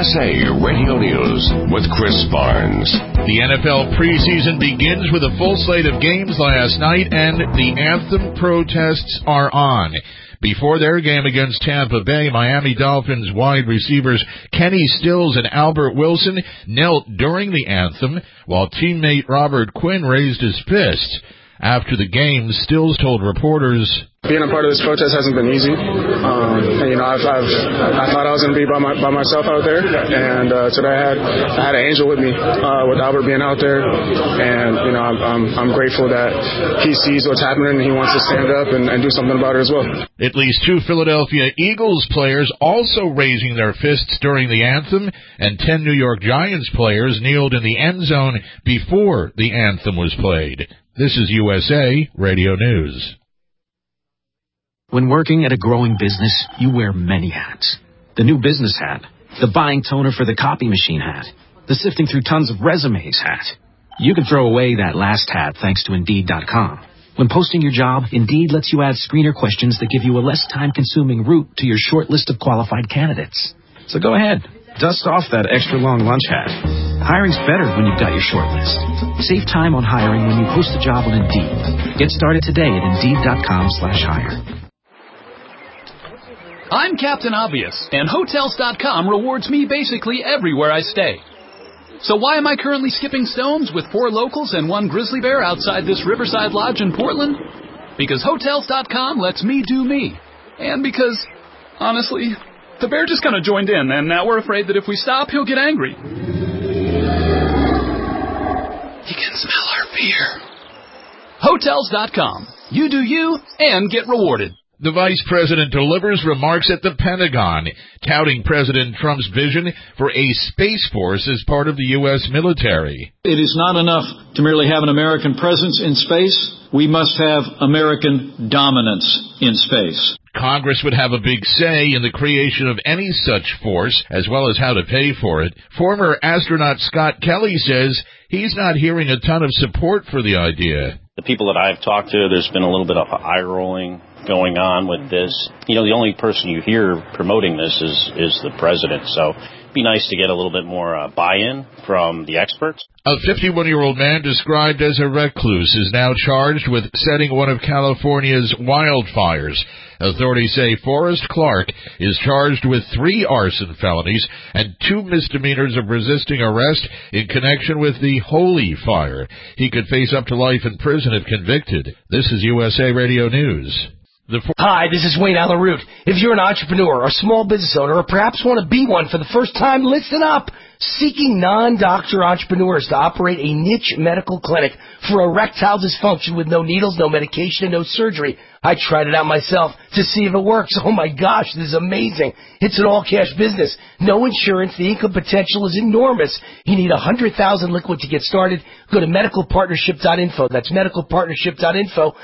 USA Radio News with Chris Barnes. The NFL preseason begins with a full slate of games last night, and the anthem protests are on. Before their game against Tampa Bay, Miami Dolphins wide receivers Kenny Stills and Albert Wilson knelt during the anthem, while teammate Robert Quinn raised his fist. After the game, Stills told reporters, "Being a part of this protest hasn't been easy. I thought I was going to be by myself out there, and today I had an angel with me, with Albert being out there, and I'm grateful that he sees what's happening and he wants to stand up and do something about it as well." At least 2 Philadelphia Eagles players also raising their fists during the anthem, and 10 New York Giants players kneeled in the end zone before the anthem was played. This is USA Radio News. When working at a growing business, you wear many hats. The new business hat, the buying toner for the copy machine hat, the sifting through tons of resumes hat. You can throw away that last hat thanks to Indeed.com. When posting your job, Indeed lets you add screener questions that give you a less time-consuming route to your short list of qualified candidates. So go ahead, dust off that extra long lunch hat. Hiring's better when you've got your short list. Save time on hiring when you post a job on Indeed. Get started today at Indeed.com/hire. I'm Captain Obvious, and Hotels.com rewards me basically everywhere I stay. So why am I currently skipping stones with 4 locals and 1 grizzly bear outside this Riverside Lodge in Portland? Because Hotels.com lets me do me. And because, honestly, the bear just kind of joined in, and now we're afraid that if we stop, he'll get angry. He can smell our fear. Hotels.com. You do you and get rewarded. The vice president delivers remarks at the Pentagon, touting President Trump's vision for a space force as part of the U.S. military. It is not enough to merely have an American presence in space. We must have American dominance in space. Congress would have a big say in the creation of any such force, as well as how to pay for it. Former astronaut Scott Kelly says he's not hearing a ton of support for the idea. The people that I've talked to, there's been a little bit of eye-rolling going on with this. The only person you hear promoting this is the president, so it'd be nice to get a little bit more buy-in from the experts. A 51-year-old man described as a recluse is now charged with setting one of California's wildfires. Authorities say Forrest Clark is charged with 3 arson felonies and 2 misdemeanors of resisting arrest in connection with the Holy Fire. He could face up to life in prison if convicted. This is USA Radio News. Hi, this is Wayne Allen Root. If you're an entrepreneur or small business owner or perhaps want to be one for the first time, listen up. Seeking non-doctor entrepreneurs to operate a niche medical clinic for erectile dysfunction with no needles, no medication, and no surgery. I tried it out myself to see if it works. Oh my gosh, this is amazing. It's an all-cash business. No insurance. The income potential is enormous. You need $100,000 liquid to get started. Go to medicalpartnership.info. That's medicalpartnership.info.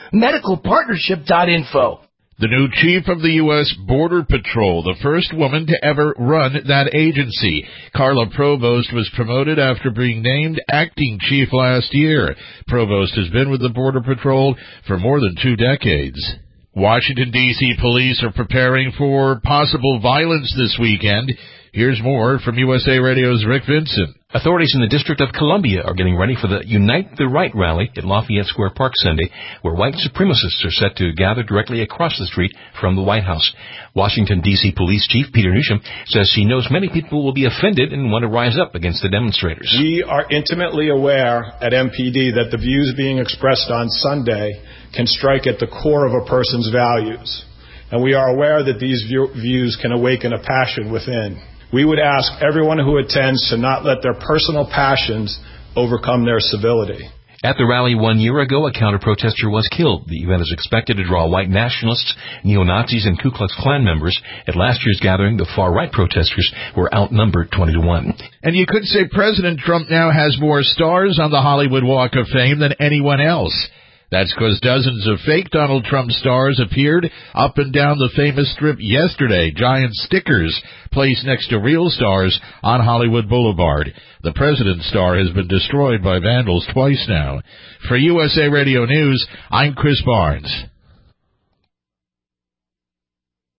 Medicalpartnership.info. The new chief of the U.S. Border Patrol, the first woman to ever run that agency. Carla Provost was promoted after being named acting chief last year. Provost has been with the Border Patrol for more than 2 decades. Washington, D.C. police are preparing for possible violence this weekend. Here's more from USA Radio's Rick Vincent. Authorities in the District of Columbia are getting ready for the Unite the Right rally at Lafayette Square Park Sunday, where white supremacists are set to gather directly across the street from the White House. Washington, D.C. Police Chief Peter Newsham says he knows many people will be offended and want to rise up against the demonstrators. We are intimately aware at MPD that the views being expressed on Sunday can strike at the core of a person's values, and we are aware that these views can awaken a passion within. We would ask everyone who attends to not let their personal passions overcome their civility. At the rally 1 year ago, a counter-protester was killed. The event is expected to draw white nationalists, neo-Nazis, and Ku Klux Klan members. At last year's gathering, the far-right protesters were outnumbered 20-1. And you could say President Trump now has more stars on the Hollywood Walk of Fame than anyone else. That's because dozens of fake Donald Trump stars appeared up and down the famous strip yesterday. Giant stickers placed next to real stars on Hollywood Boulevard. The president's star has been destroyed by vandals twice now. For USA Radio News, I'm Chris Barnes.